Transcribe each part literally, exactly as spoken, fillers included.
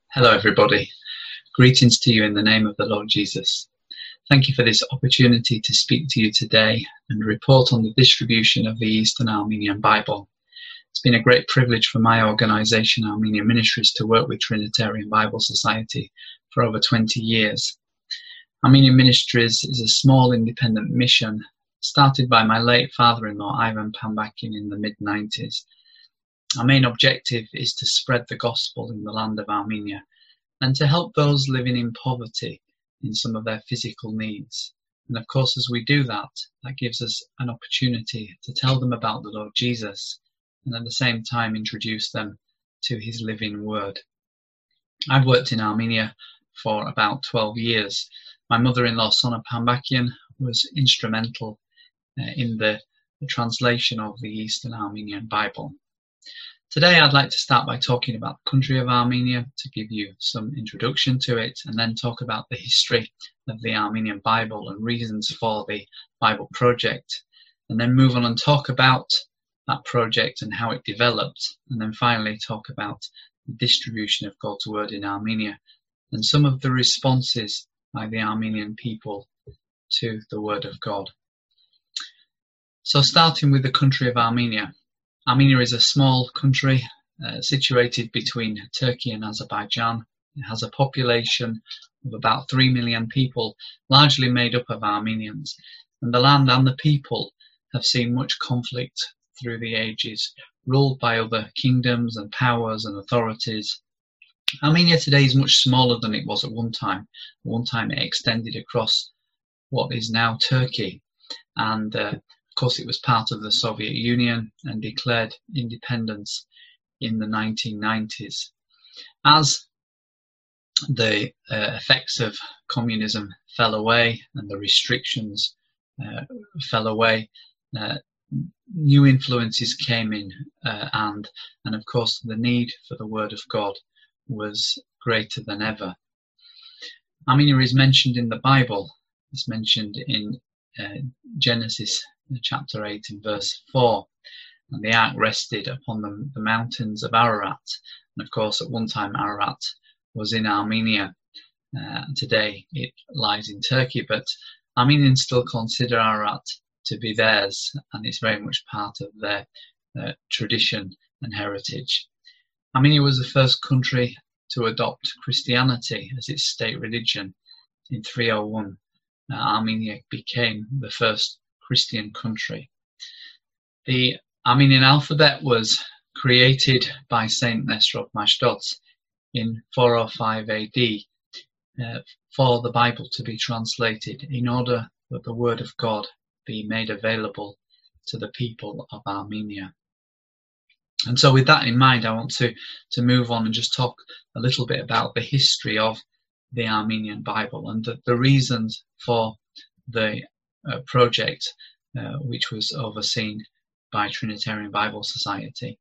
Hello everybody, greetings to you in the name of the Lord Jesus. Thank you for this opportunity to speak to you today and report on the distribution of the Eastern Armenian Bible. It's been a great privilege for my organisation, Armenian Ministries, to work with Trinitarian Bible Society for over twenty years. Armenian Ministries is a small independent mission started by my late father-in-law Ivan Pambakian in the mid nineties. Our main objective is to spread the gospel in the land of Armenia and to help those living in poverty in some of their physical needs. And of course, as we do that, that gives us an opportunity to tell them about the Lord Jesus and at the same time introduce them to his living word. I've worked in Armenia for about twelve years. My mother-in-law, Sona Pambakian, was instrumental uh, in the, the translation of the Eastern Armenian Bible. Today I'd like to start by talking about the country of Armenia, to give you some introduction to it, and then talk about the history of the Armenian Bible and reasons for the Bible project, and then move on and talk about that project and how it developed, and then finally talk about the distribution of God's word in Armenia and some of the responses by the Armenian people to the word of God. So starting with the country of Armenia. Armenia is a small country uh, situated between Turkey and Azerbaijan. It has a population of about three million people, largely made up of Armenians. And the land and the people have seen much conflict through the ages, ruled by other kingdoms and powers and authorities. Armenia today is much smaller than it was at one time. At one time it extended across what is now Turkey, and uh, Of course, it was part of the Soviet Union and declared independence in the nineteen nineties. As the uh, effects of communism fell away and the restrictions uh, fell away, uh, new influences came in, uh, and, and of course the need for the Word of God was greater than ever. Armenia is mentioned in the Bible. It's mentioned in uh, Genesis chapter eight and verse four, and the ark rested upon the, the mountains of Ararat. And of course, at one time Ararat was in Armenia. Uh, today it lies in Turkey, but Armenians still consider Ararat to be theirs, and it's very much part of their uh, tradition and heritage. Armenia was the first country to adopt Christianity as its state religion. In three oh one, uh, Armenia became the first Christian country. The Armenian alphabet was created by Saint Nestor of Mashdod in four oh five A D uh, for the Bible to be translated in order that the word of God be made available to the people of Armenia. And so with that in mind, I want to, to move on and just talk a little bit about the history of the Armenian Bible and the, the reasons for the Uh, project uh, which was overseen by Trinitarian Bible Society.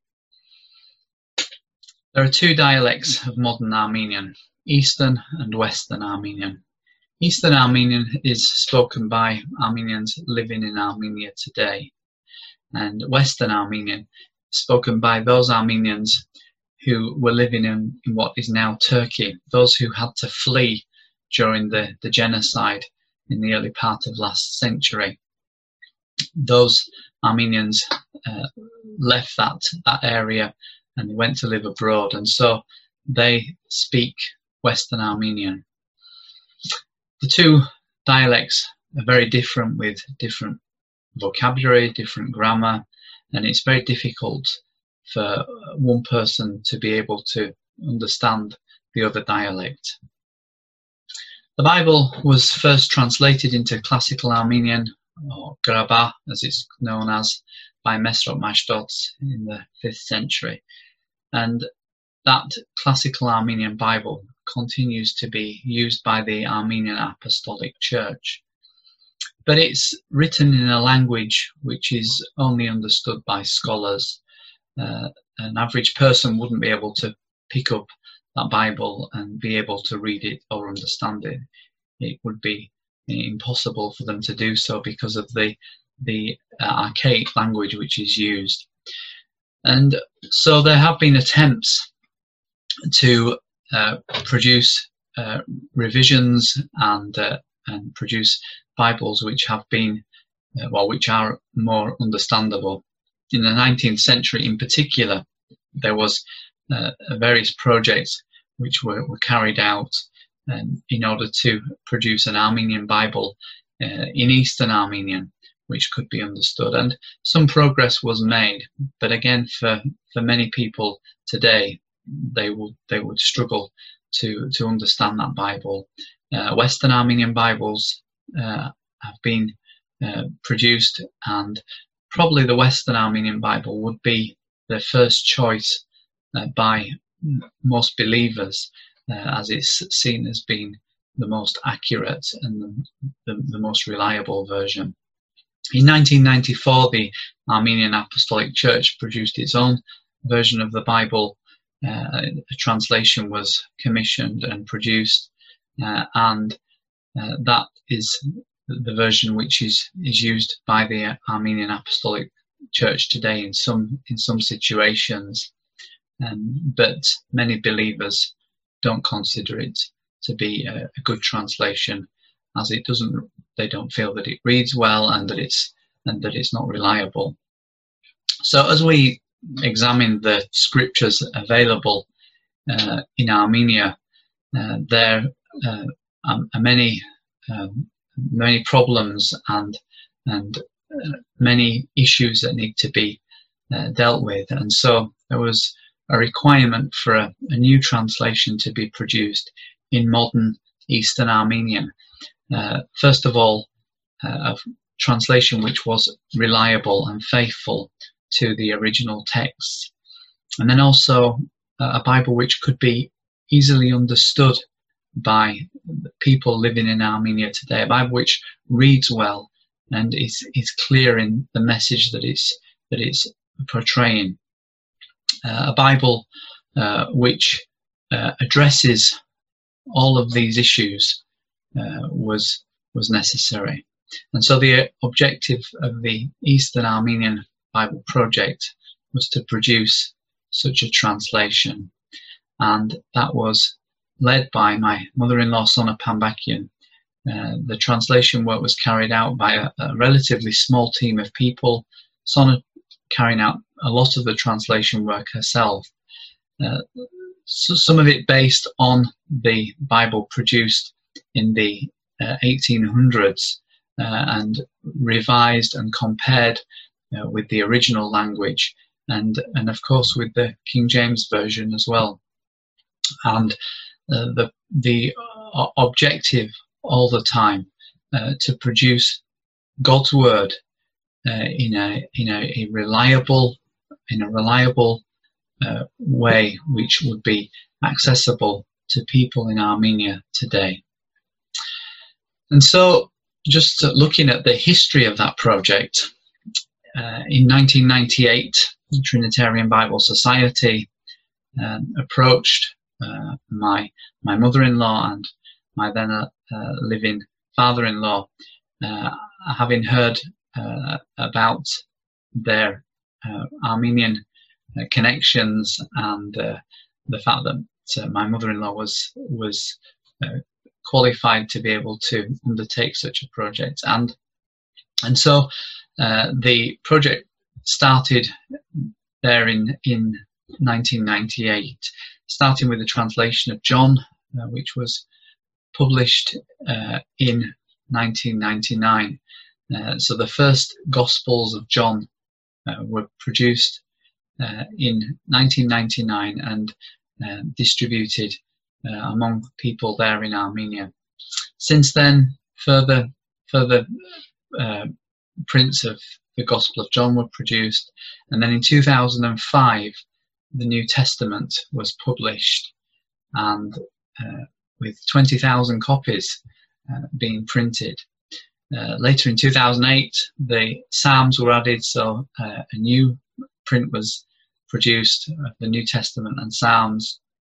There are two dialects of modern Armenian, Eastern and Western Armenian. Eastern Armenian is spoken by Armenians living in Armenia today, and Western Armenian is spoken by those Armenians who were living in, in what is now Turkey, those who had to flee during the, the genocide in the early part of last century. Those Armenians uh, left that, that area and went to live abroad, and so they speak Western Armenian. The two dialects are very different, with different vocabulary, different grammar, and it's very difficult for one person to be able to understand the other dialect. The Bible was first translated into Classical Armenian, or Graba as it's known as, by Mesrop Mashdod in the fifth century. And that Classical Armenian Bible continues to be used by the Armenian Apostolic Church. But it's written in a language which is only understood by scholars. Uh, an average person wouldn't be able to pick up that Bible and be able to read it or understand it. It would be impossible for them to do so because of the the uh, archaic language which is used. And so there have been attempts to uh, produce uh, revisions and uh, and produce Bibles which have been, uh, well, which are more understandable. In the nineteenth century, in particular, there was uh, various projects which were, were carried out um, in order to produce an Armenian Bible uh, in Eastern Armenian, which could be understood, and some progress was made. But again, for for many people today, they would they would struggle to to understand that Bible. Uh, Western Armenian Bibles uh, have been uh, produced, and probably the Western Armenian Bible would be the first choice uh, by most believers, uh, as it's seen as being the most accurate and the, the, the most reliable version. In nineteen ninety-four, the Armenian Apostolic Church produced its own version of the Bible. Uh, a translation was commissioned and produced, uh, and uh, that is the version which is, is used by the Armenian Apostolic Church today in some in some situations. Um, but many believers don't consider it to be a, a good translation, as it doesn't. They don't feel that it reads well and that it's and that it's not reliable. So as we examine the scriptures available uh, in Armenia, uh, there uh, are many um, many problems and and uh, many issues that need to be uh, dealt with, and so there was a requirement for a, a new translation to be produced in modern Eastern Armenian. Uh, first of all, uh, a translation which was reliable and faithful to the original texts, and then also uh, a Bible which could be easily understood by people living in Armenia today, a Bible which reads well and is, is clear in the message that it's, that it's portraying. Uh, a Bible uh, which uh, addresses all of these issues uh, was was necessary. And so the objective of the Eastern Armenian Bible Project was to produce such a translation, and that was led by my mother-in-law Sona Pambakian. Uh, the translation work was carried out by a, a relatively small team of people, Sona carrying out a lot of the translation work herself. Uh, so some of it based on the Bible produced in the uh, eighteen hundreds uh, and revised and compared uh, with the original language, and and of course with the King James version as well. And uh, the the objective all the time uh, to produce God's word uh, in a in a, a reliable in a reliable uh, way, which would be accessible to people in Armenia today. And so, just looking at the history of that project, uh, in nineteen ninety-eight, the Trinitarian Bible Society um, approached uh, my my mother-in-law and my then uh, uh, living father-in-law, uh, having heard uh, about their uh, Armenian uh, connections and uh, the fact that uh, my mother-in-law was was uh, qualified to be able to undertake such a project, and and so uh, the project started there in in nineteen ninety-eight, starting with the translation of John, uh, which was published uh, in nineteen ninety-nine. Uh, so the first Gospels of John uh, were produced uh, in nineteen ninety-nine and uh, distributed uh, among people there in Armenia. Since then, further further uh, prints of the Gospel of John were produced, and then in two thousand five the New Testament was published, and uh, with twenty thousand copies uh, being printed. Uh, later in two thousand eight, the Psalms were added, so uh, a new print was produced of the New Testament and Psalms,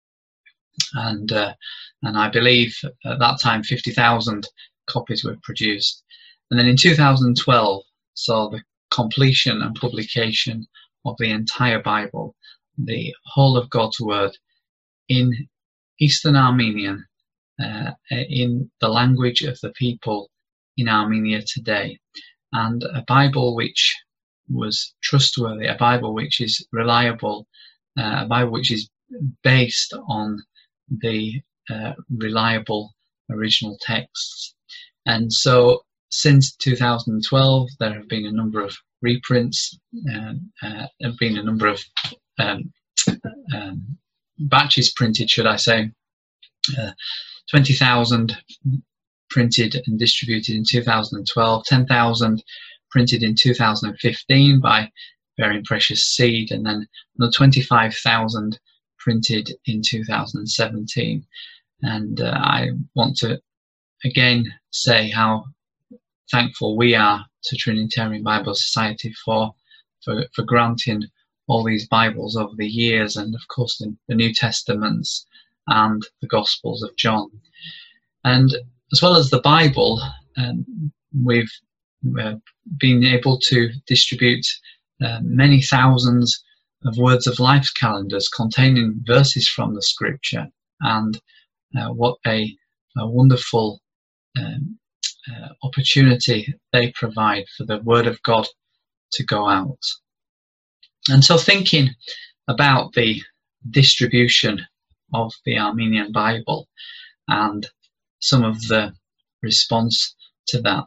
and uh, and I believe at that time fifty thousand copies were produced. And then in two thousand twelve saw the completion and publication of the entire Bible, the whole of God's Word, in Eastern Armenian uh, in the language of the people in Armenia today, and a Bible which was trustworthy, a Bible which is reliable, uh, a Bible which is based on the uh, reliable original texts. And so since two thousand twelve, there have been a number of reprints, uh, uh, have been a number of um, um, batches printed, should I say, uh, twenty thousand printed and distributed in two thousand twelve, ten thousand printed in two thousand fifteen by Bearing Precious Seed, and then another twenty-five thousand printed in two thousand seventeen. And uh, I want to again say how thankful we are to Trinitarian Bible Society for, for, for granting all these Bibles over the years, and of course the, the New Testaments and the Gospels of John. And as well as the Bible, um, we've uh, been able to distribute uh, many thousands of Words of Life calendars containing verses from the Scripture, and uh, what a, a wonderful um, uh, opportunity they provide for the Word of God to go out. And so thinking about the distribution of the Armenian Bible and some of the response to that,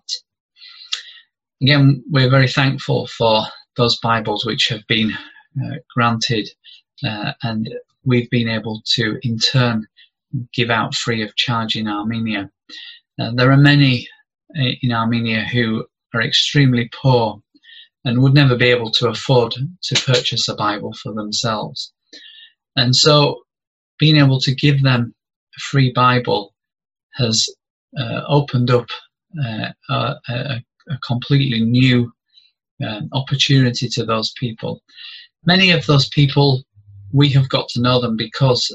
again, we're very thankful for those Bibles which have been uh, granted, uh, and we've been able to in turn give out free of charge in Armenia. Uh, there are many in Armenia who are extremely poor and would never be able to afford to purchase a Bible for themselves. And so being able to give them a free Bible has uh, opened up uh, a, a, a completely new um, opportunity to those people. Many of those people, we have got to know them because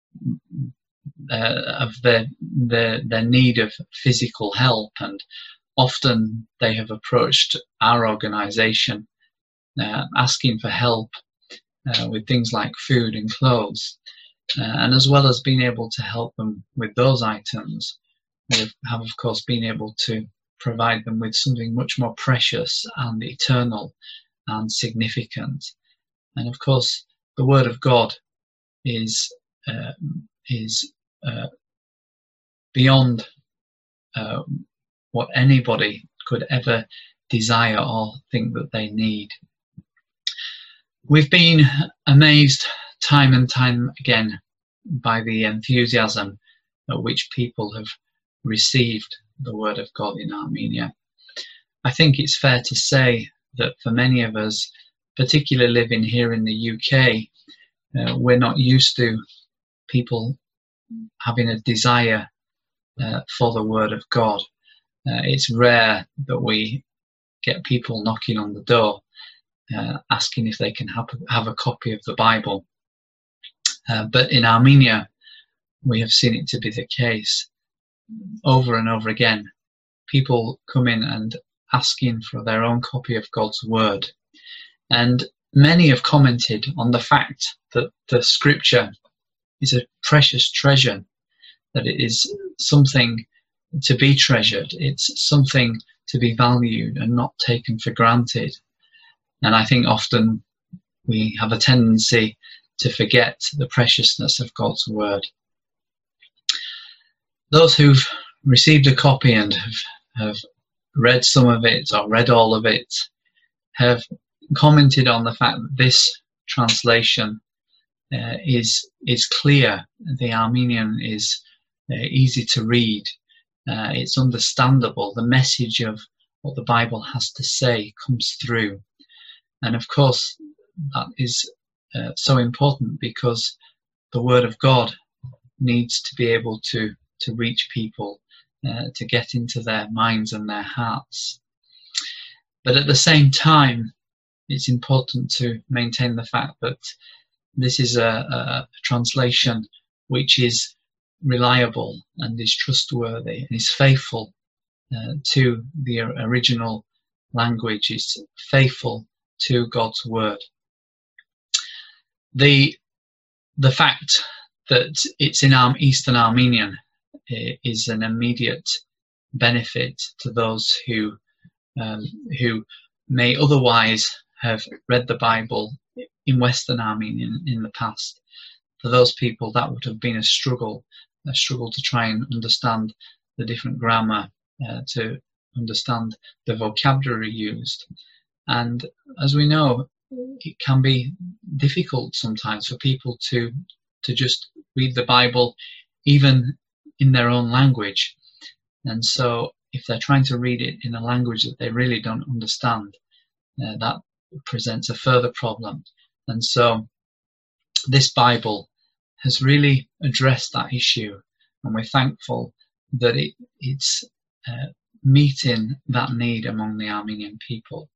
uh, of their, their, their need of physical help, and often they have approached our organisation uh, asking for help uh, with things like food and clothes. Uh, and as well as being able to help them with those items, we have of course been able to provide them with something much more precious and eternal and significant. And of course the Word of God is, uh, is uh, beyond uh, what anybody could ever desire or think that they need. We've been amazed time and time again by the enthusiasm at which people have received the Word of God in Armenia. I think it's fair to say that for many of us, particularly living here in the U K, uh, we're not used to people having a desire uh, for the Word of God. Uh, it's rare that we get people knocking on the door uh, asking if they can have, have a copy of the Bible. Uh, but in Armenia, we have seen it to be the case. Over and over again, people come in and asking for their own copy of God's Word. And many have commented on the fact that the Scripture is a precious treasure, that it is something to be treasured. It's something to be valued and not taken for granted. And I think often we have a tendency to forget the preciousness of God's Word. Those who've received a copy and have, have read some of it or read all of it have commented on the fact that this translation uh, is is clear. The Armenian is uh, easy to read. Uh, it's understandable. The message of what the Bible has to say comes through. And of course, that is uh, so important because the Word of God needs to be able to, to reach people, uh, to get into their minds and their hearts. But at the same time, it's important to maintain the fact that this is a, a translation which is reliable and is trustworthy and is faithful uh, to the original language, is faithful to God's Word. The, the fact that it's in Ar- Eastern Armenian is an immediate benefit to those who um, who may otherwise have read the Bible in Western Armenian in the past. For those people, that would have been a struggle, a struggle to try and understand the different grammar, uh, to understand the vocabulary used. And as we know, it can be difficult sometimes for people to to just read the Bible even in their own language. And so if they're trying to read it in a language that they really don't understand, uh, that presents a further problem. And so this Bible has really addressed that issue, and we're thankful that it, it's uh, meeting that need among the Armenian people.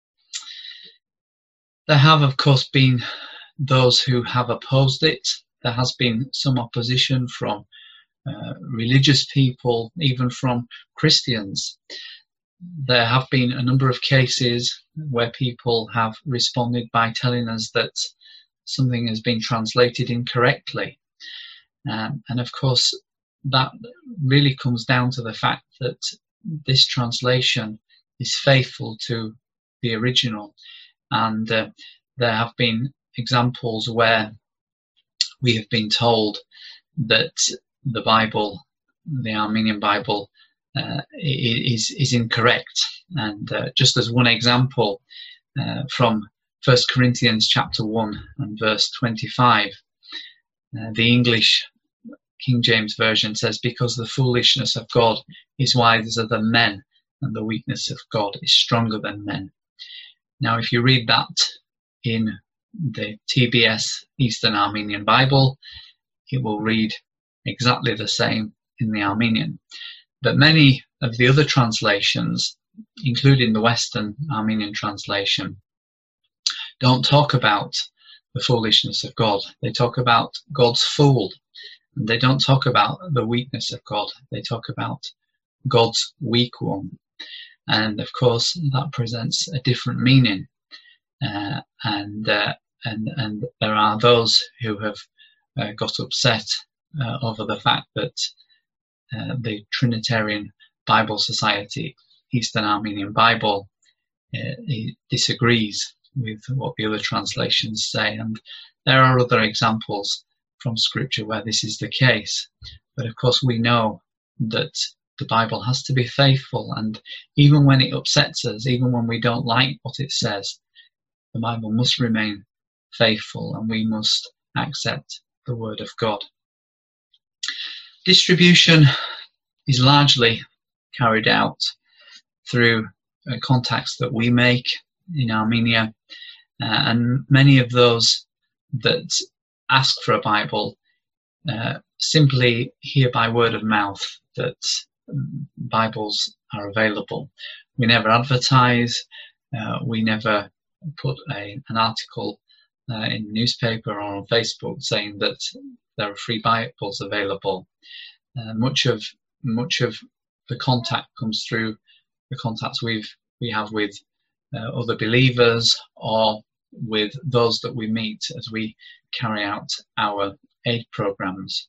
There have, of course, been those who have opposed it. There has been some opposition from uh, religious people, even from Christians. There have been a number of cases where people have responded by telling us that something has been translated incorrectly. Um, and of course, that really comes down to the fact that this translation is faithful to the original. And uh, there have been examples where we have been told that the Bible, the Armenian Bible, uh, is, is incorrect. And uh, just as one example, uh, from First Corinthians chapter one and verse twenty-five, uh, the English King James Version says, "Because the foolishness of God is wiser than men, and the weakness of God is stronger than men." Now, if you read that in the T B S Eastern Armenian Bible, it will read exactly the same in the Armenian. But many of the other translations, including the Western Armenian translation, don't talk about the foolishness of God. They talk about God's fool. And they don't talk about the weakness of God. They talk about God's weak one. And of course, that presents a different meaning. Uh, and, uh, and, and there are those who have uh, got upset uh, over the fact that uh, the Trinitarian Bible Society, Eastern Armenian Bible, uh, disagrees with what the other translations say. And there are other examples from Scripture where this is the case. But of course, we know that the Bible has to be faithful, and even when it upsets us, even when we don't like what it says, the Bible must remain faithful, and we must accept the Word of God. Distribution is largely carried out through uh, contacts that we make in Armenia, uh, and many of those that ask for a Bible uh, simply hear by word of mouth that um, Bibles are available. We never advertise, uh, we never put a, an article uh, in the newspaper or on Facebook saying that there are free Bibles available. Uh, much of much of the contact comes through the contacts we've we have with uh, other believers, or with those that we meet as we carry out our aid programs.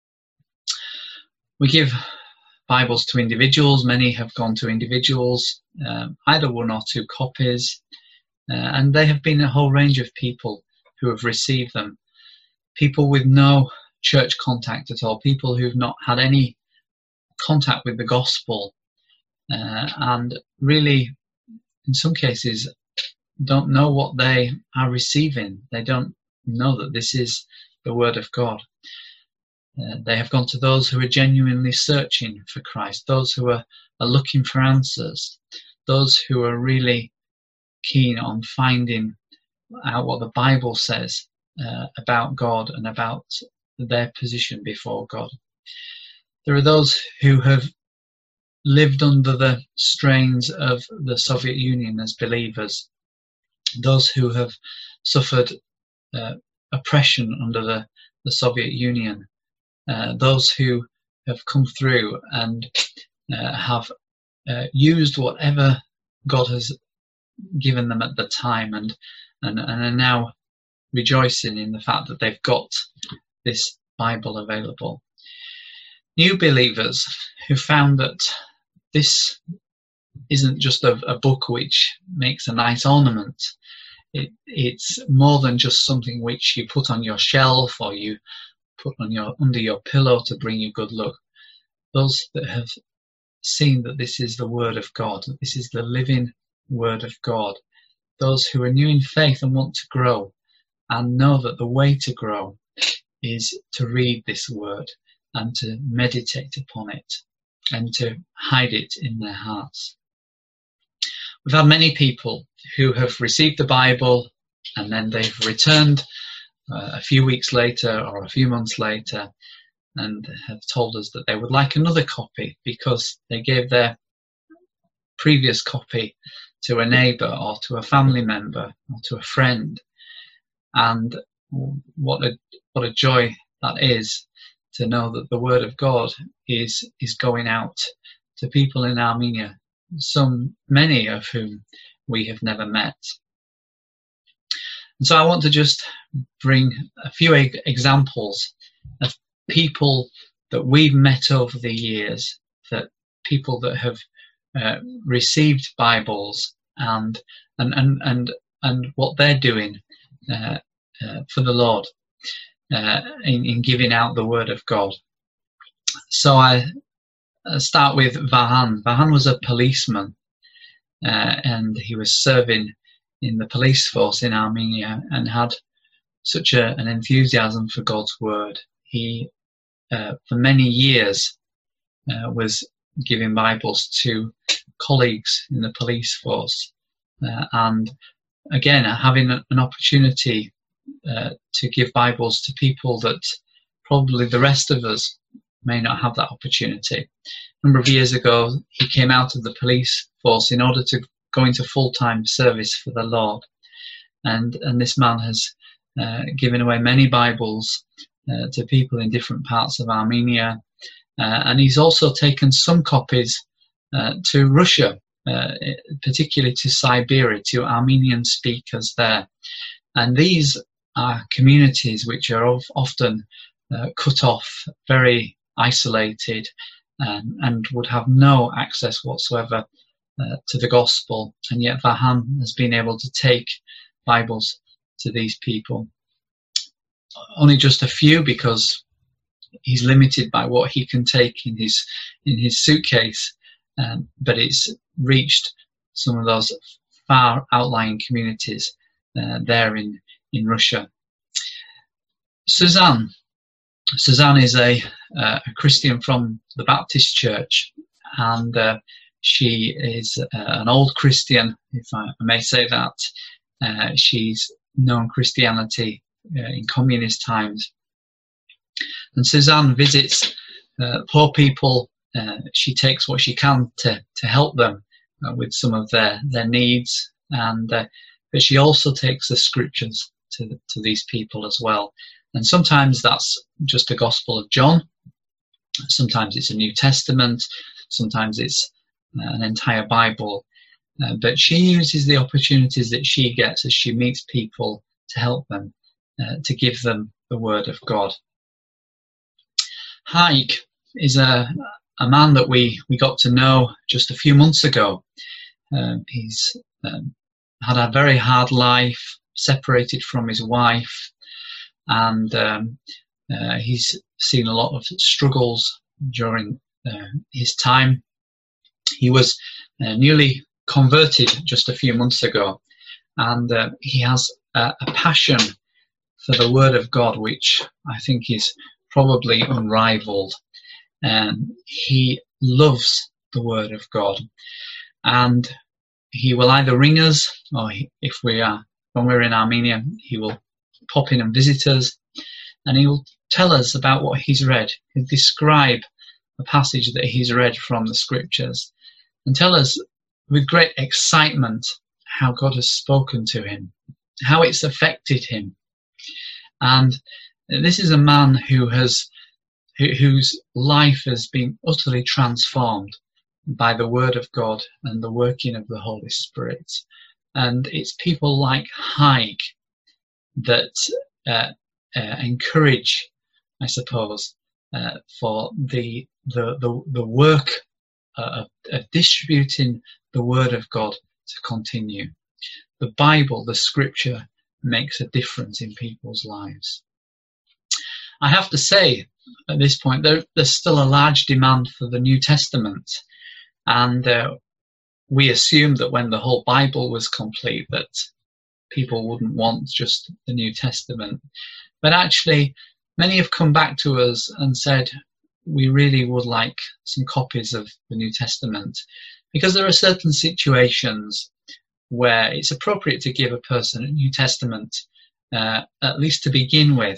We give Bibles to individuals. Many have gone to individuals, um, either one or two copies, uh, and they have been a whole range of people who have received them. People with no church contact at all, people who've not had any contact with the gospel, uh, and really, in some cases, don't know what they are receiving. They don't know that this is the Word of God. Uh, they have gone to those who are genuinely searching for Christ, those who are, are looking for answers, those who are really keen on finding out what the Bible says uh, about God and about their position before God. There are those who have lived under the strains of the Soviet Union as believers, those who have suffered uh, oppression under the, the Soviet Union, uh, those who have come through and uh, have uh, used whatever God has given them at the time, and, and, and are now rejoicing in the fact that they've got this Bible available. New believers who found that this isn't just a, a book which makes a nice ornament. It, it's more than just something which you put on your shelf or you put on your under your pillow to bring you good luck. Those that have seen that this is the Word of God, that this is the living Word of God, those who are new in faith and want to grow and know that the way to grow is to read this Word and to meditate upon it and to hide it in their hearts. We've had many people who have received the Bible and then they've returned uh, a few weeks later or a few months later and have told us that they would like another copy because they gave their previous copy to a neighbour or to a family member or to a friend. And what a what a joy that is to know that the Word of God is is going out to people in Armenia, some many of whom we have never met. And so I want to just bring a few e- examples of people that we've met over the years, that people that have uh, received Bibles and and and and and what they're doing uh, uh, for the Lord uh, in, in giving out the Word of God. So I uh, start with Vahan. Vahan was a policeman, uh, and he was serving in the police force in Armenia and had such a, an enthusiasm for God's Word. He, uh, for many years, uh, was giving Bibles to colleagues in the police force, uh, and again having an opportunity uh, to give Bibles to people that probably the rest of us may not have that opportunity. A number of years ago, he came out of the police force in order to go into full-time service for the Lord, and and this man has uh, given away many Bibles uh, to people in different parts of Armenia, uh, and he's also taken some copies uh, to Russia, uh, particularly to Siberia, to Armenian speakers there. And these are communities which are of, often uh, cut off, very isolated, um, and would have no access whatsoever uh, to the gospel. And yet Vahan has been able to take Bibles to these people. Only just a few, because he's limited by what he can take in his in his suitcase, um, but it's reached some of those far outlying communities uh, there in, in Russia. Suzanne. Suzanne is a, uh, a Christian from the Baptist Church, and uh, she is uh, an old Christian, if I may say that. Uh, she's known Christianity uh, in communist times. And Suzanne visits uh, poor people. Uh, she takes what she can to, to help them uh, with some of their, their needs, and uh, but she also takes the scriptures to, to these people as well. And sometimes that's just the Gospel of John, sometimes it's a New Testament, sometimes it's uh, an entire Bible. Uh, but she uses the opportunities that she gets as she meets people to help them, uh, to give them the Word of God. Haik is a, a man that we, we got to know just a few months ago. Uh, he's um, had a very hard life, separated from his wife, and um, uh, he's seen a lot of struggles during uh, his time. He was uh, newly converted just a few months ago, and uh, he has a, a passion for the Word of God, which I think is probably unrivaled. And he loves the Word of God, and he will either ring us, or he, if we are when we're in Armenia, he will pop in and visit us, and he will tell us about what he's read. He'll describe a passage that he's read from the scriptures and tell us with great excitement how God has spoken to him, how it's affected him. And this is a man who has who, whose life has been utterly transformed by the Word of God and the working of the Holy Spirit. And it's people like Haik that uh, uh, encourage I suppose, uh, for the, the, the, the work uh, of, of distributing the Word of God to continue. The Bible, the Scripture, makes a difference in people's lives. I have to say, at this point, there, there's still a large demand for the New Testament, and uh, we assumed that when the whole Bible was complete that people wouldn't want just the New Testament. But actually, many have come back to us and said, we really would like some copies of the New Testament, because there are certain situations where it's appropriate to give a person a New Testament, uh, at least to begin with.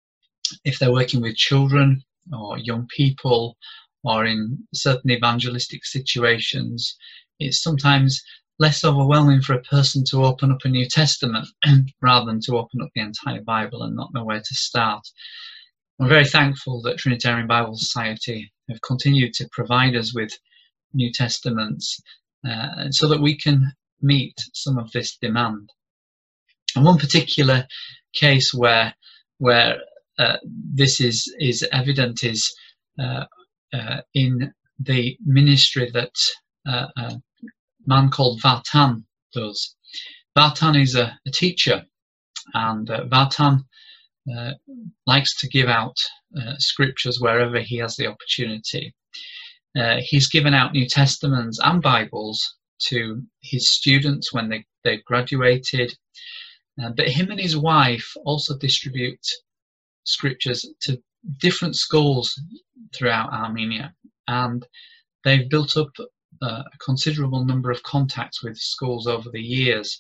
If they're working with children or young people, or in certain evangelistic situations, it's sometimes less overwhelming for a person to open up a New Testament rather than to open up the entire Bible and not know where to start. I'm very thankful that Trinitarian Bible Society have continued to provide us with New Testaments uh, so that we can meet some of this demand. And one particular case where where uh, this is is evident is uh, uh, in the ministry that uh, a man called Vartan does. Vartan is a, a teacher, and uh, Vartan uh, likes to give out uh, scriptures wherever he has the opportunity. Uh, he's given out New Testaments and Bibles to his students when they, they graduated, uh, but him and his wife also distribute scriptures to different schools throughout Armenia, and they've built up uh, a considerable number of contacts with schools over the years.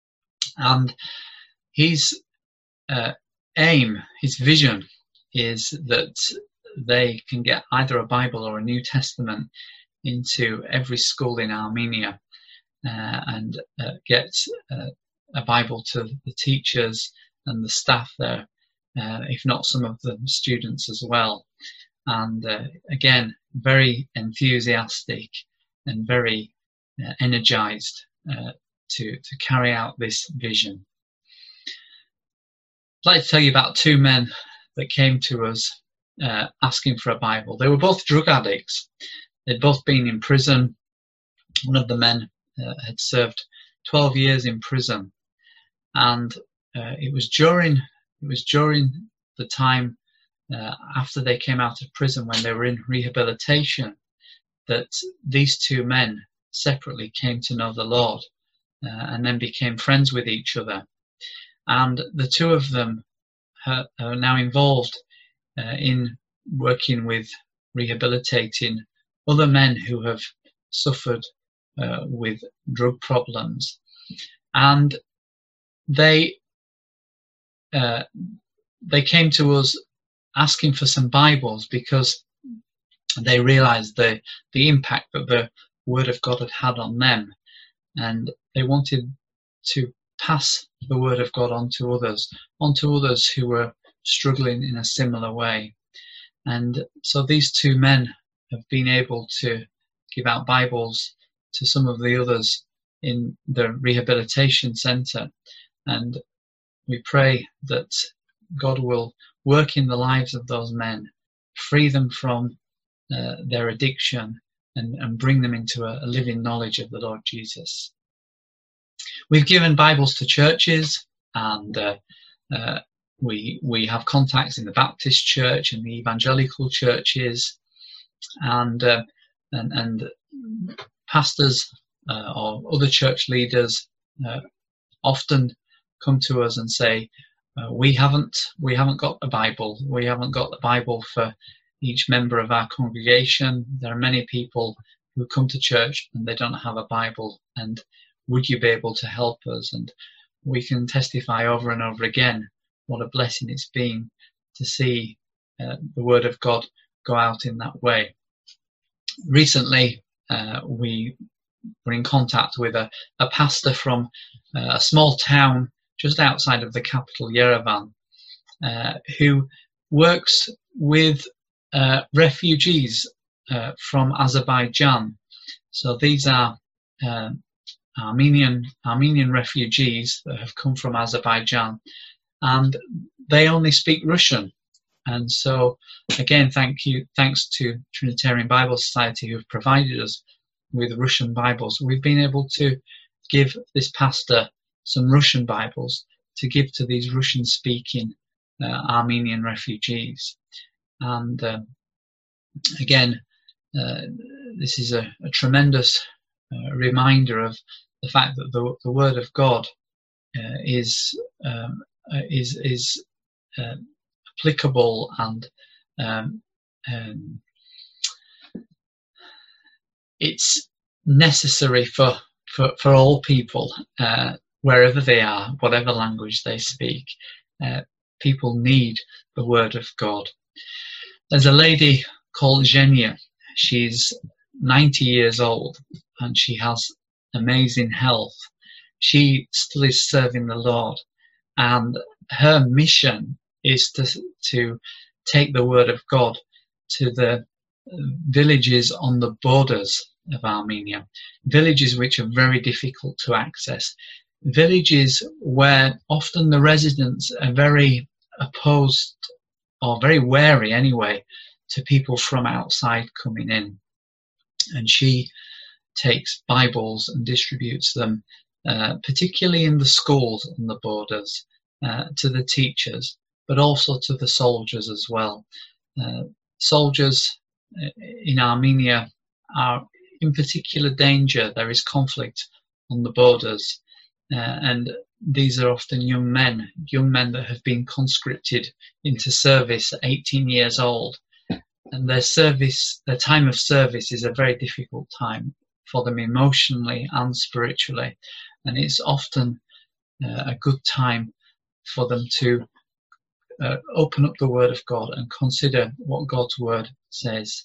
And his uh, aim, his vision, is that they can get either a Bible or a New Testament into every school in Armenia, uh, and uh, get uh, a Bible to the teachers and the staff there, uh, if not some of the students as well. And uh, again, very enthusiastic and very uh, energized uh, to, to carry out this vision. I'd like to tell you about two men that came to us uh, asking for a Bible. They were both drug addicts. They'd both been in prison. One of the men uh, had served twelve years in prison, and uh, it was during it was during the time uh, after they came out of prison, when they were in rehabilitation, that these two men separately came to know the Lord, uh, and then became friends with each other. And the two of them are, are now involved uh, in working with rehabilitating other men who have suffered uh, with drug problems. And they uh, they came to us asking for some Bibles because they realized the the impact that the Word of God had had on them, and they wanted to pass the Word of God on to others, on to others who were struggling in a similar way. And so these two men have been able to give out Bibles to some of the others in the rehabilitation centre, and we pray that God will work in the lives of those men, free them from uh, their addiction, and, and bring them into a, a living knowledge of the Lord Jesus. We've given Bibles to churches, and uh, uh, we we have contacts in the Baptist church and the evangelical churches, and uh, and, and pastors uh, or other church leaders uh, often come to us and say, uh, we haven't we haven't got a Bible. We haven't got the Bible for each member of our congregation. There are many people who come to church and they don't have a Bible, and would you be able to help us? And we can testify over and over again what a blessing it's been to see uh, the Word of God go out in that way. Recently, uh, we were in contact with a, a pastor from uh, a small town just outside of the capital, Yerevan, uh, who works with uh, refugees uh, from Azerbaijan. So these are uh, Armenian Armenian refugees that have come from Azerbaijan, and they only speak Russian. And so, again, thank you, thanks to Trinitarian Bible Society, who have provided us with Russian Bibles. We've been able to give this pastor some Russian Bibles to give to these Russian-speaking uh, Armenian refugees. And um, again, uh, this is a, a tremendous uh, reminder of the fact that the, the Word of God uh, is um, uh, is is uh, applicable and um, um, it's necessary for for, for all people, uh, wherever they are, whatever language they speak. Uh, people need the Word of God. There's a lady called Zhenya. She's ninety years old and she has amazing health. She still is serving the Lord, and her mission is to, to take the Word of God to the villages on the borders of Armenia, villages which are very difficult to access, villages where often the residents are very opposed, or very wary anyway, to people from outside coming in. And she takes Bibles and distributes them, uh, particularly in the schools on the borders, uh, to the teachers, but also to the soldiers as well. Uh, soldiers in Armenia are in particular danger. There is conflict on the borders, uh, and these are often young men, young men that have been conscripted into service at eighteen years old. And their service, their time of service is a very difficult time for them emotionally and spiritually. And it's often uh, a good time for them to uh, open up the Word of God and consider what God's Word says.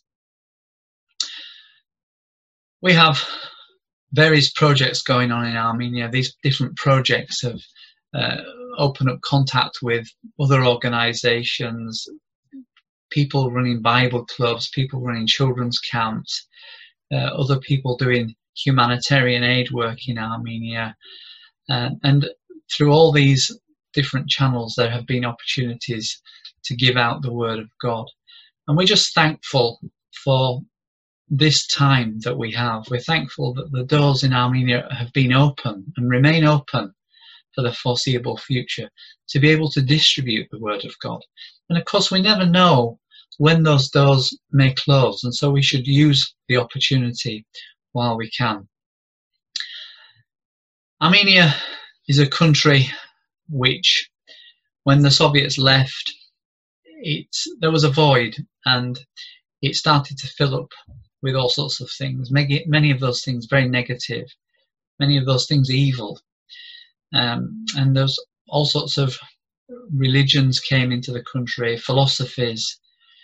We have various projects going on in Armenia. These different projects have uh, opened up contact with other organizations, people running Bible clubs, people running children's camps, uh, other people doing humanitarian aid work in Armenia. Uh, and through all these different channels, there have been opportunities to give out the Word of God. And we're just thankful for this time that we have. We're thankful that the doors in Armenia have been open and remain open for the foreseeable future to be able to distribute the Word of God. And of course, we never know when those doors may close, and so we should use the opportunity while we can. Armenia is a country which, when the Soviets left, it, there was a void, and it started to fill up with all sorts of things, many, many of those things very negative, many of those things evil. Um, and there's all sorts of religions came into the country, philosophies,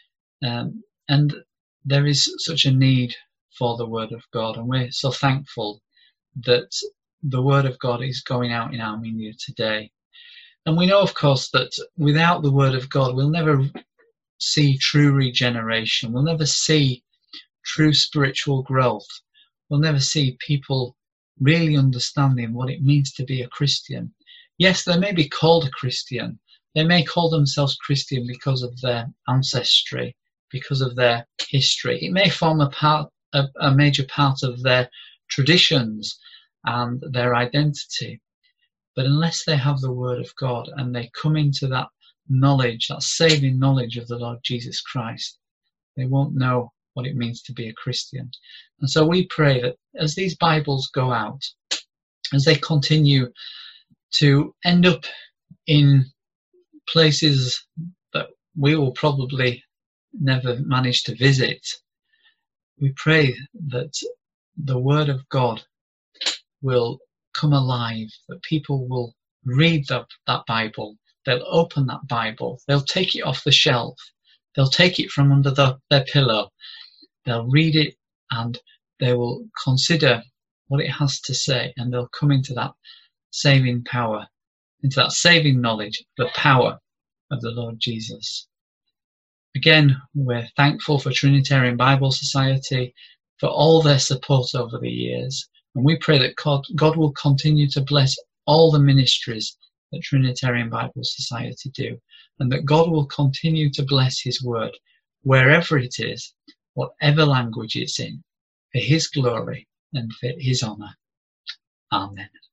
um, and there is such a need for the Word of God, and we're so thankful that the Word of God is going out in Armenia today. And we know, of course, that without the Word of God, we'll never see true regeneration, we'll never see true spiritual growth, we'll never see people really understanding what it means to be a Christian. Yes, they may be called a Christian, they may call themselves Christian because of their ancestry, because of their history. It may form a part, a, a major part of their traditions and their identity. But unless they have the Word of God and they come into that knowledge, that saving knowledge of the Lord Jesus Christ, they won't know what it means to be a Christian. And so we pray that as these Bibles go out, as they continue to end up in places that we will probably never manage to visit, we pray that the Word of God will come alive, that people will read that, that Bible, they'll open that Bible, they'll take it off the shelf, they'll take it from under the, their pillow, they'll read it and they will consider what it has to say, and they'll come into that saving power, into that saving knowledge, the power of the Lord Jesus. Again, we're thankful for Trinitarian Bible Society, for all their support over the years, and we pray that God, God will continue to bless all the ministries that Trinitarian Bible Society do, and that God will continue to bless his word wherever it is, whatever language it's in, for his glory and for his honour. Amen.